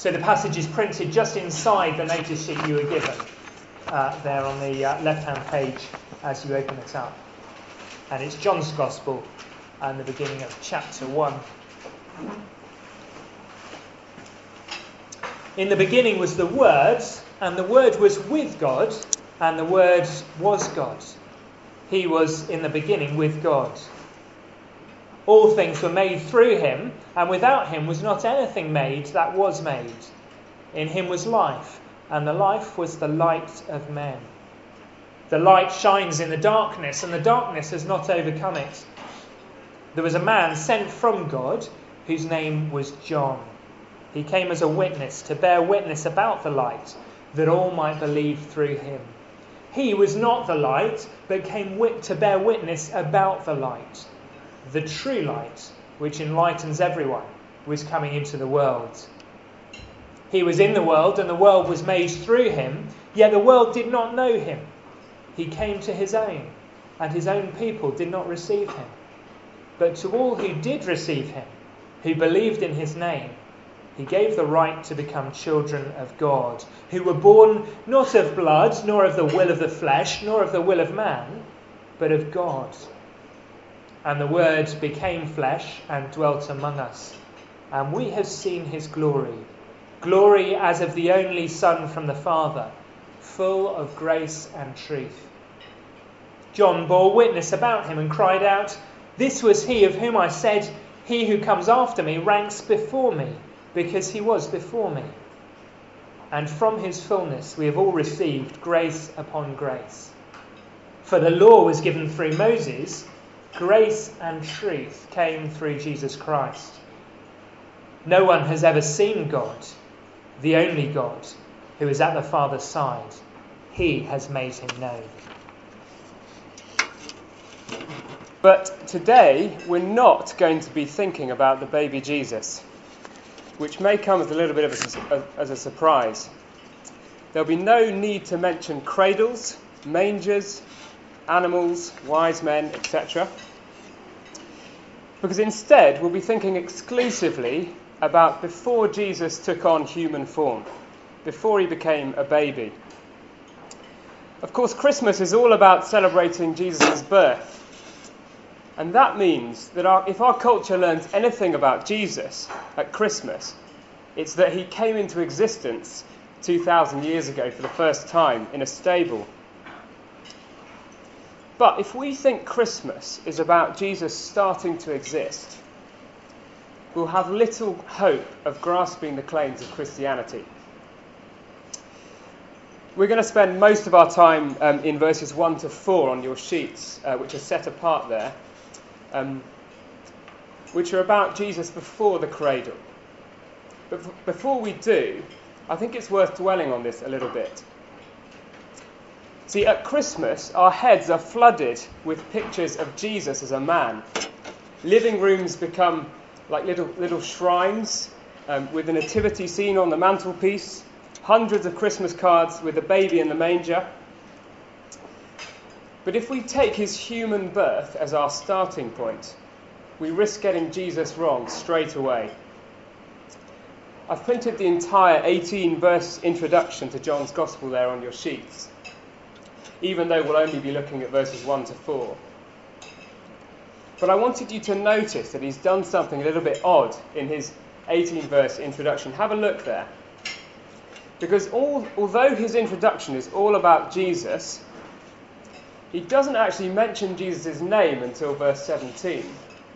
So the passage is printed just inside the notice sheet you were given there on the left-hand page as you open it up. And it's John's Gospel and the beginning of chapter 1. In the beginning was the Word, and the Word was with God, and the Word was God. He was in the beginning with God. All things were made through him, and without him was not anything made that was made. In him was life, and the life was the light of men. The light shines in the darkness, and the darkness has not overcome it. There was a man sent from God, whose name was John. He came as a witness, to bear witness about the light, that all might believe through him. He was not the light, but came to bear witness about the light. The true light, which enlightens everyone, was coming into the world. He was in the world, and the world was made through him, yet the world did not know him. He came to his own, and his own people did not receive him. But to all who did receive him, who believed in his name, he gave the right to become children of God, who were born not of blood, nor of the will of the flesh, nor of the will of man, but of God. And the Word became flesh and dwelt among us. And we have seen his glory, glory as of the only Son from the Father, full of grace and truth. John bore witness about him and cried out, "This was he of whom I said, 'He who comes after me ranks before me, because he was before me.' And from his fullness we have all received grace upon grace. For the law was given through Moses, grace and truth came through Jesus Christ. No one has ever seen God, the only God, who is at the Father's side. He has made him known." But today we're not going to be thinking about the baby Jesus, which may come as a little bit of a surprise. There'll be no need to mention cradles, mangers, animals, wise men, etc. Because instead we'll be thinking exclusively about before Jesus took on human form, before he became a baby. Of course, Christmas is all about celebrating Jesus' birth. And that means that if our culture learns anything about Jesus at Christmas, it's that he came into existence 2,000 years ago for the first time in a stable. But if we think Christmas is about Jesus starting to exist, we'll have little hope of grasping the claims of Christianity. We're going to spend most of our time in verses 1 to 4 on your sheets, which are set apart there, which are about Jesus before the cradle. But before we do, I think it's worth dwelling on this a little bit. See, at Christmas, our heads are flooded with pictures of Jesus as a man. Living rooms become like little shrines with the nativity scene on the mantelpiece, hundreds of Christmas cards with the baby in the manger. But if we take his human birth as our starting point, we risk getting Jesus wrong straight away. I've printed the entire 18-verse introduction to John's Gospel there on your sheets, even though we'll only be looking at verses 1 to 4. But I wanted you to notice that he's done something a little bit odd in his 18-verse introduction. Have a look there. Because although his introduction is all about Jesus, he doesn't actually mention Jesus' name until verse 17.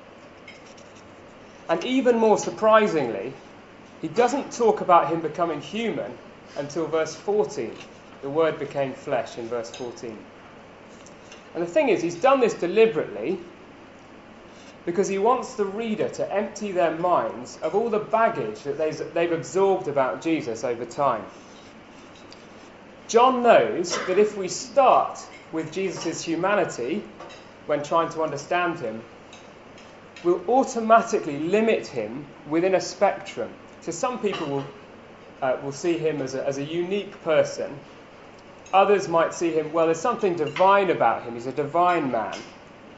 And even more surprisingly, he doesn't talk about him becoming human until verse 14. The Word became flesh in verse 14. And the thing is, he's done this deliberately because he wants the reader to empty their minds of all the baggage that they've absorbed about Jesus over time. John knows that if we start with Jesus' humanity when trying to understand him, we'll automatically limit him within a spectrum. So some people will see him as a unique person. Others might see him, well, there's something divine about him. He's a divine man.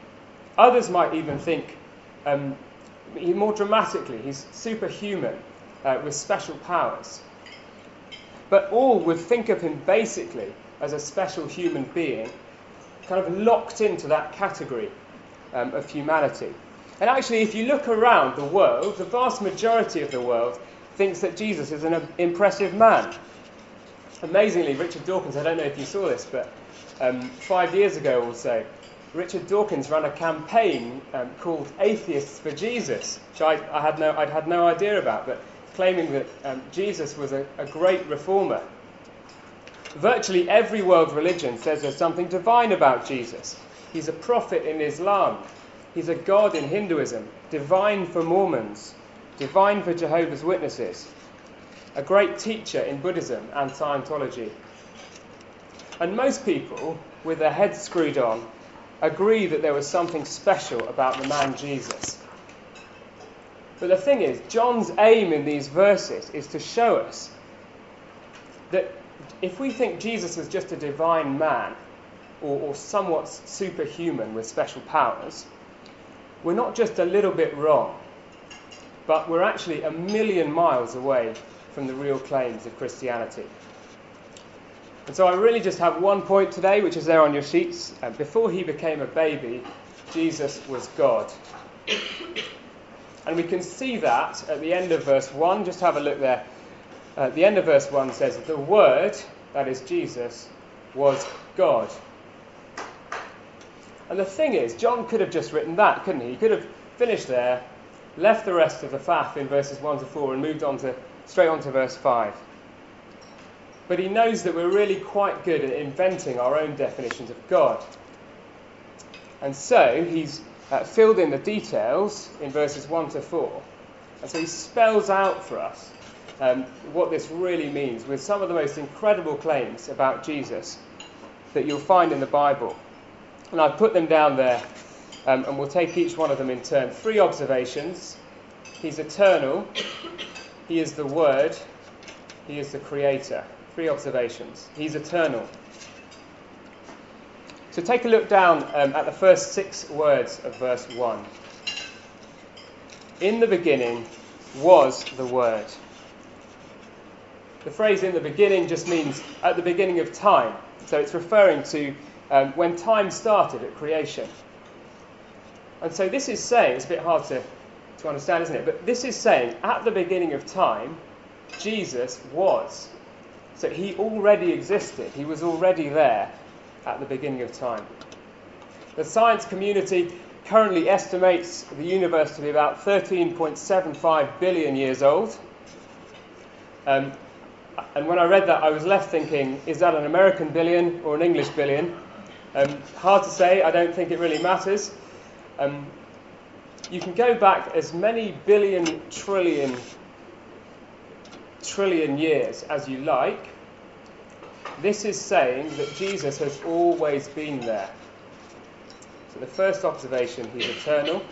Others might even think, more dramatically, he's superhuman. with special powers. But all would think of him basically as a special human being, kind of locked into that category of humanity. And actually, if you look around the world, the vast majority of the world thinks that Jesus is an impressive man. Amazingly, Richard Dawkins, I don't know if you saw this, but 5 years ago or so, Richard Dawkins ran a campaign called Atheists for Jesus, which I'd had no idea about, but claiming that Jesus was a great reformer. Virtually every world religion says there's something divine about Jesus. He's a prophet in Islam. He's a god in Hinduism, divine for Mormons, divine for Jehovah's Witnesses, a great teacher in Buddhism and Scientology. And most people, with their heads screwed on, agree that there was something special about the man Jesus. But the thing is, John's aim in these verses is to show us that if we think Jesus is just a divine man, or somewhat superhuman with special powers, we're not just a little bit wrong, but we're actually a million miles away from the real claims of Christianity. And so I really just have one point today, which is there on your sheets. Before he became a baby, Jesus was God. And we can see that at the end of verse 1. Just have a look there. At the end of verse 1 says, the Word, that is Jesus, was God. And the thing is, John could have just written that, couldn't he? He could have finished there, left the rest of the faff in verses 1 to 4 and moved on straight on to verse 5. But he knows that we're really quite good at inventing our own definitions of God. And so he's filled in the details in verses 1 to 4. And so he spells out for us what this really means with some of the most incredible claims about Jesus that you'll find in the Bible. And I've put them down there, and we'll take each one of them in turn. 3 observations. He's eternal. He is the Word. He is the Creator. 3 observations. He's eternal. So take a look down at the first 6 words of verse 1. In the beginning was the Word. The phrase in the beginning just means at the beginning of time. So it's referring to when time started at creation. And so this is saying, it's a bit hard to understand, isn't it? But this is saying, at the beginning of time, Jesus was. So he already existed. He was already there at the beginning of time. The science community currently estimates the universe to be about 13.75 billion years old. And when I read that, I was left thinking, is that an American billion or an English billion? Hard to say. I don't think it really matters. You can go back as many billion, trillion years as you like. This is saying that Jesus has always been there. So the first observation, he's eternal.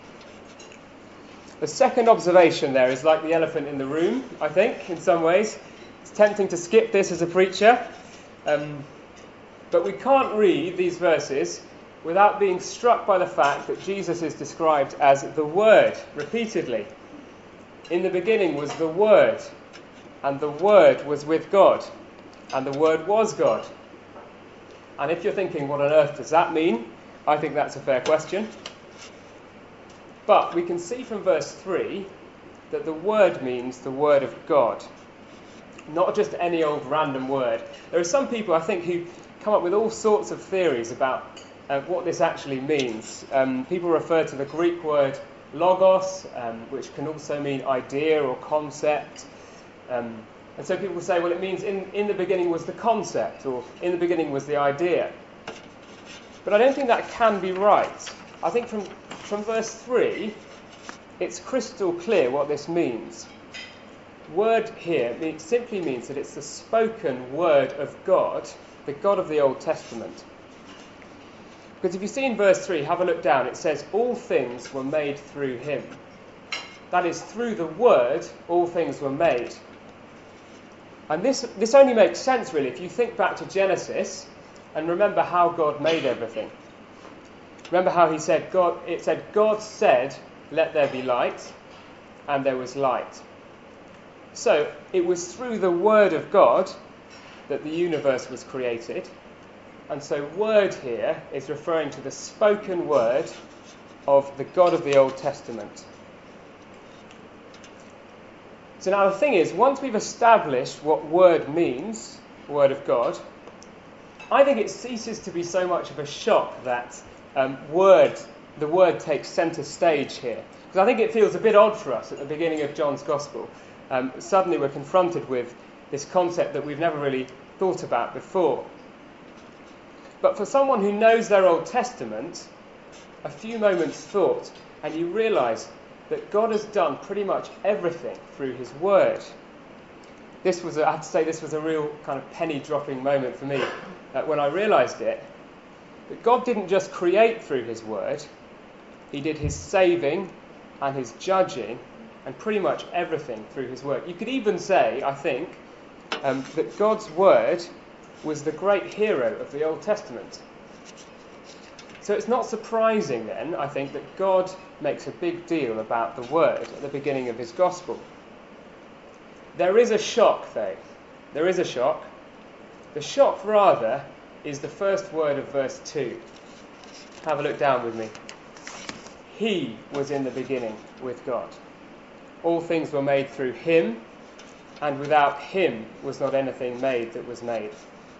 The second observation there is like the elephant in the room, I think, in some ways. It's tempting to skip this as a preacher. But we can't read these verses without being struck by the fact that Jesus is described as the Word, repeatedly. In the beginning was the Word, and the Word was with God, and the Word was God. And if you're thinking, what on earth does that mean? I think that's a fair question. But we can see from verse 3 that the Word means the Word of God, not just any old random word. There are some people, I think, who come up with all sorts of theories about what this actually means. People refer to the Greek word logos, which can also mean idea or concept. And so people say, well, it means in the beginning was the concept, or in the beginning was the idea. But I don't think that can be right. I think from verse 3, it's crystal clear what this means. Word here simply means that it's the spoken word of God, the God of the Old Testament. Because if you see in verse 3, have a look down, it says, all things were made through him. That is, through the Word, all things were made. And this only makes sense, really, if you think back to Genesis and remember how God made everything. Remember how it said, God said, let there be light, and there was light. So, it was through the Word of God that the universe was created. And so, word here is referring to the spoken word of the God of the Old Testament. So now the thing is, once we've established what word means, Word of God, I think it ceases to be so much of a shock that the word takes centre stage here. Because I think it feels a bit odd for us at the beginning of John's Gospel. Suddenly we're confronted with this concept that we've never really thought about before. But for someone who knows their Old Testament, a few moments thought, and you realise that God has done pretty much everything through his word. I have to say, this was a real kind of penny-dropping moment for me when I realised it. That God didn't just create through his word, he did his saving and his judging and pretty much everything through his word. You could even say, I think, that God's word was the great hero of the Old Testament. So it's not surprising then, I think, that God makes a big deal about the word at the beginning of his gospel. There is a shock, though. There is a shock. The shock, rather, is the first word of verse 2. Have a look down with me. He was in the beginning with God. All things were made through him, and without him was not anything made that was made.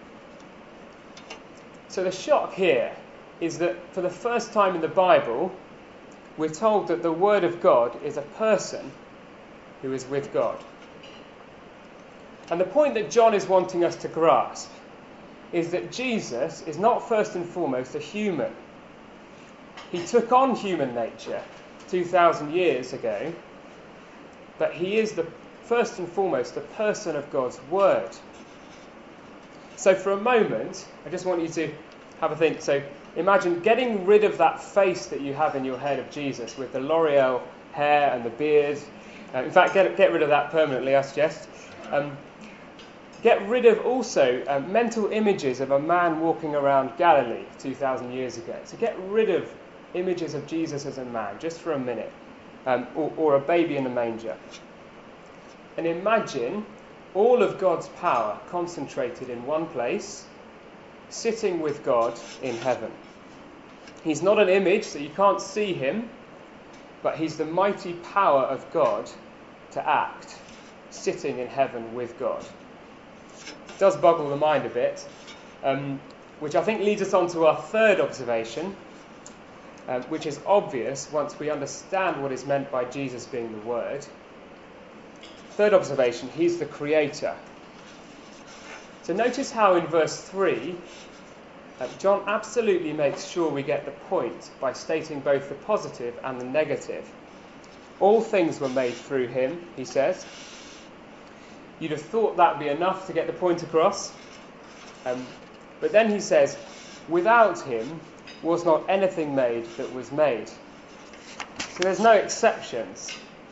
So the shock here is that for the first time in the Bible, we're told that the Word of God is a person who is with God. And the point that John is wanting us to grasp is that Jesus is not first and foremost a human. He took on human nature 2,000 years ago, but he is first and foremost the person of God's Word. So for a moment, I just want you to have a think. So imagine getting rid of that face that you have in your head of Jesus with the L'Oreal hair and the beard. In fact, get rid of that permanently, I suggest. Get rid of also mental images of a man walking around Galilee 2,000 years ago. So get rid of images of Jesus as a man, just for a minute, or a baby in a manger. And imagine all of God's power concentrated in one place, sitting with God in heaven. He's not an image, so you can't see him, but he's the mighty power of God to act, sitting in heaven with God. It does boggle the mind a bit, which I think leads us on to our third observation, which is obvious once we understand what is meant by Jesus being the Word. Third observation, he's the Creator. So notice how in verse 3, John absolutely makes sure we get the point by stating both the positive and the negative. All things were made through him, he says. You'd have thought that would be enough to get the point across. But then he says, without him was not anything made that was made. So there's no exceptions.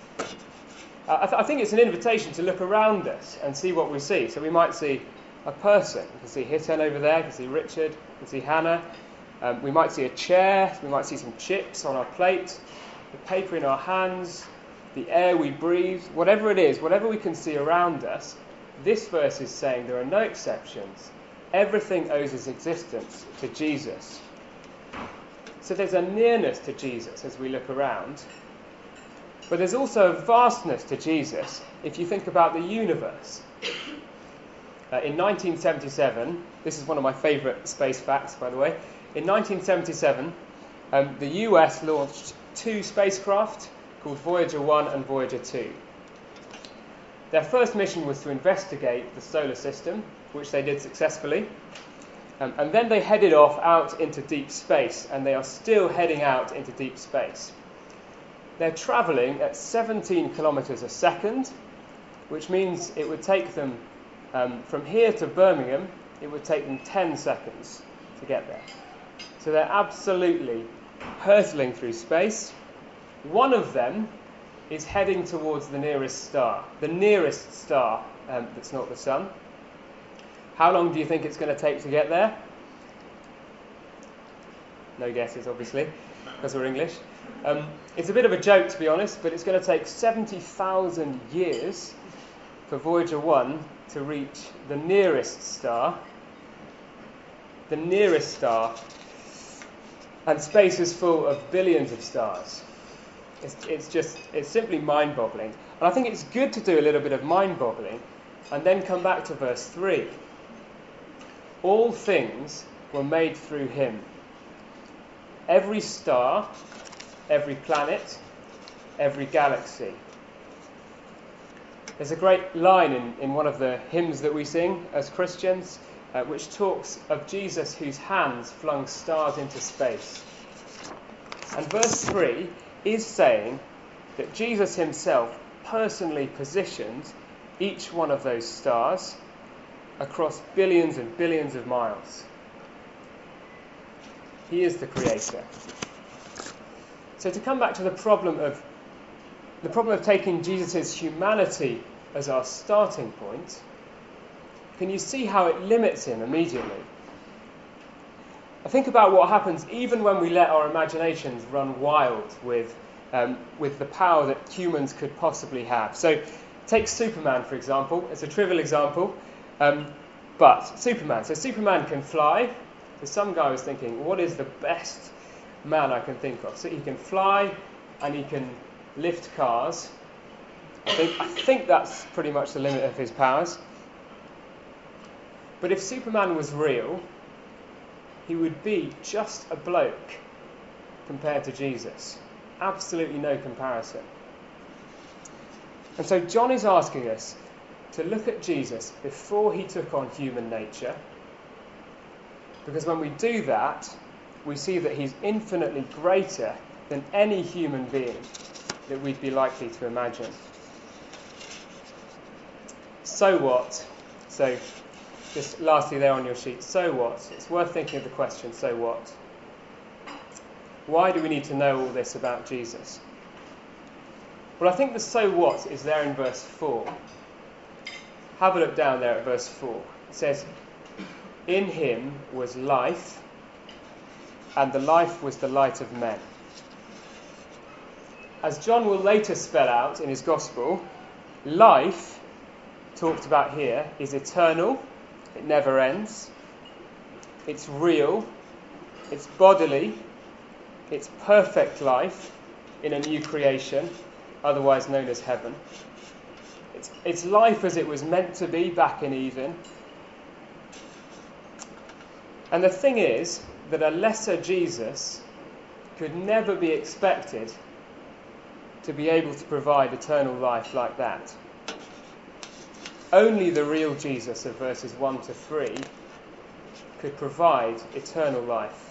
I think it's an invitation to look around us and see what we see. So we might see a person. We can see Hiten over there, we can see Richard, we can see Hannah. We might see a chair, we might see some chips on our plate, the paper in our hands, the air we breathe, whatever it is, whatever we can see around us. This verse is saying there are no exceptions. Everything owes its existence to Jesus. So there's a nearness to Jesus as we look around. But there's also a vastness to Jesus if you think about the universe. In 1977, this is one of my favourite space facts, by the way. In 1977, the US launched 2 spacecraft called Voyager 1 and Voyager 2. Their first mission was to investigate the solar system, which they did successfully. And then they headed off out into deep space, and they are still heading out into deep space. They're travelling at 17 kilometres a second, which means it would take them, from here to Birmingham, it would take them 10 seconds to get there. So they're absolutely hurtling through space. One of them is heading towards the nearest star that's not the sun. How long do you think it's going to take to get there? No guesses, obviously, because we're English. It's a bit of a joke, to be honest, but it's going to take 70,000 years for Voyager 1 to reach the nearest star, and space is full of billions of stars. It's simply mind-boggling. And I think it's good to do a little bit of mind-boggling and then come back to verse 3. All things were made through him. Every star, every planet, every galaxy. There's a great line in one of the hymns that we sing as Christians, which talks of Jesus whose hands flung stars into space. And verse 3 is saying that Jesus himself personally positioned each one of those stars across billions and billions of miles. He is the creator. So to come back to the problem of taking Jesus' humanity as our starting point, can you see how it limits him immediately? I think about what happens even when we let our imaginations run wild with the power that humans could possibly have. So take Superman, for example. It's a trivial example, but Superman. So Superman can fly. So some guy was thinking, what is the best man I can think of? So he can fly and he can lift cars. I think that's pretty much the limit of his powers. But if Superman was real, he would be just a bloke compared to Jesus. Absolutely no comparison. And so John is asking us to look at Jesus before he took on human nature, because when we do that, we see that he's infinitely greater than any human being that we'd be likely to imagine. So what? So just lastly there on your sheet, so what? It's worth thinking of the question, so what? Why do we need to know all this about Jesus? Well, I think the so what is there in verse 4. Have a look down there at verse 4. It says, in him was life, and the life was the light of men. As John will later spell out in his gospel, life, talked about here, is eternal. It never ends. It's real. It's bodily. It's perfect life in a new creation, otherwise known as heaven. It's life as it was meant to be back in Eden. And the thing is that a lesser Jesus could never be expected to be able to provide eternal life like that. Only the real Jesus of verses 1 to 3 could provide eternal life.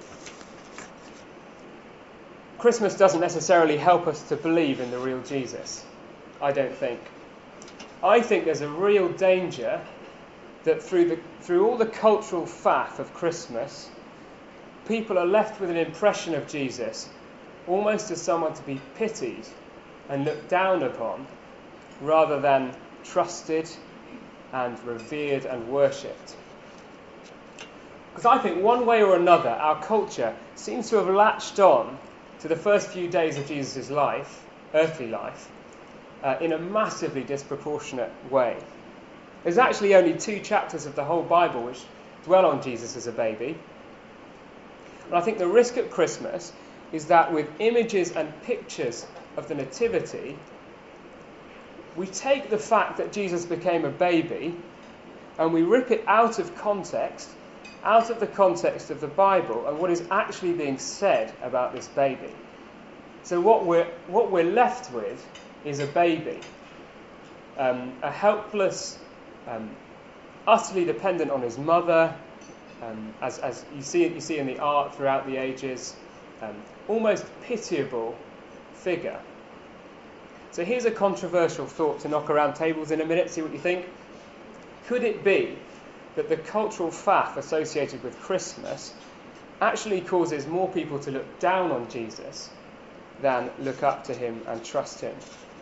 Christmas doesn't necessarily help us to believe in the real Jesus, I don't think. I think there's a real danger that through all the cultural faff of Christmas, people are left with an impression of Jesus almost as someone to be pitied and looked down upon, rather than trusted and revered and worshipped. Because I think one way or another, our culture seems to have latched on to the first few days of Jesus' life, earthly life, in a massively disproportionate way. There's actually only 2 chapters of the whole Bible which dwell on Jesus as a baby. And I think the risk at Christmas is that with images and pictures of the Nativity, we take the fact that Jesus became a baby and we rip it out of the context of the Bible and what is actually being said about this baby. So what we're left with is a baby, a helpless, utterly dependent on his mother, as you see in the art throughout the ages, almost pitiable figure. So here's a controversial thought to knock around tables in a minute, see what you think. Could it be that the cultural faff associated with Christmas actually causes more people to look down on Jesus than look up to him and trust him?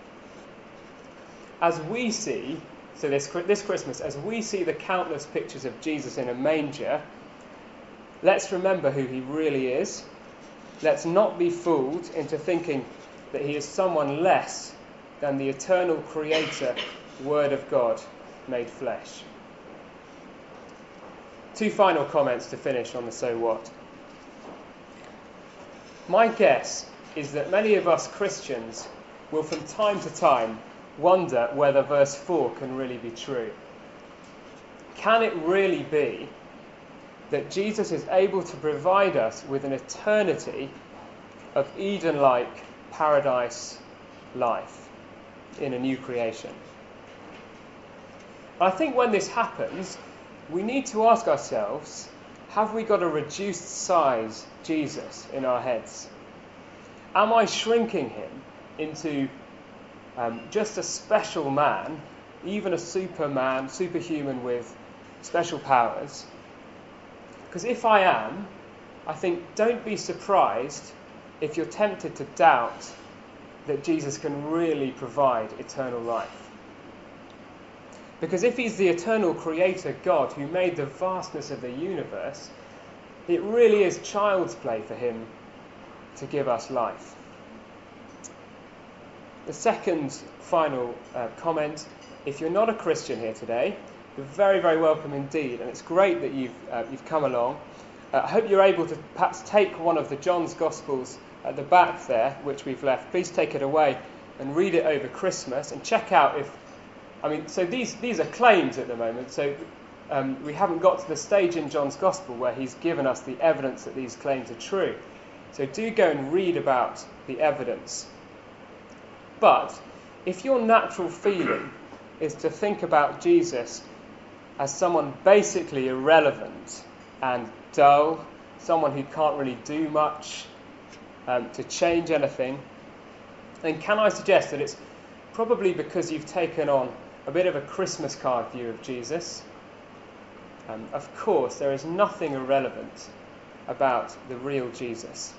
As we see, so this Christmas, as we see the countless pictures of Jesus in a manger, let's remember who he really is. Let's not be fooled into thinking that he is someone less than the eternal creator Word of God made flesh. Two final comments to finish on the so what. My guess is that many of us Christians will from time to time wonder whether verse 4 can really be true. Can it really be that Jesus is able to provide us with an eternity of Eden-like paradise life in a new creation? I think when this happens, we need to ask ourselves, have we got a reduced size Jesus in our heads? Am I shrinking him into just a special man, even a superman, superhuman with special powers? Because if I am, I think don't be surprised if you're tempted to doubt that Jesus can really provide eternal life. Because if he's the eternal creator God who made the vastness of the universe, it really is child's play for him to give us life. The second final comment, if you're not a Christian here today, you're very, very welcome indeed, and it's great that you've come along. I hope you're able to perhaps take one of the John's Gospels at the back there, which we've left. Please take it away and read it over Christmas and check out so these are claims at the moment, so we haven't got to the stage in John's Gospel where he's given us the evidence that these claims are true. So do go and read about the evidence. But if your natural feeling is to think about Jesus as someone basically irrelevant and dull, someone who can't really do much to change anything, then can I suggest that it's probably because you've taken on a bit of a Christmas card view of Jesus. Of course, there is nothing irrelevant about the real Jesus.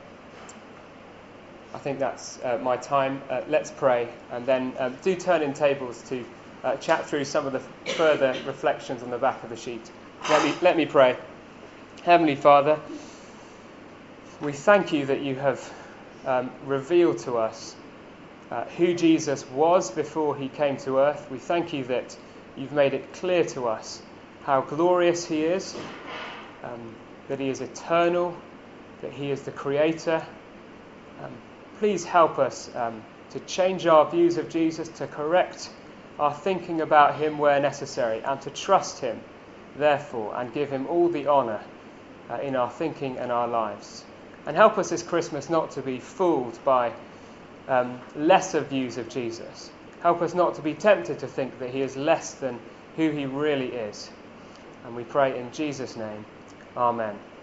I think that's my time. Let's pray, and then do turn in tables to chat through some of the further reflections on the back of the sheet. Let me pray. Heavenly Father, we thank you that you have revealed to us who Jesus was before he came to earth. We thank you that you've made it clear to us how glorious he is, that he is eternal, that he is the creator. Please help us to change our views of Jesus, to correct our thinking about him where necessary, and to trust him, therefore, and give him all the honour in our thinking and our lives. And help us this Christmas not to be fooled by lesser views of Jesus. Help us not to be tempted to think that he is less than who he really is. And we pray in Jesus' name, Amen.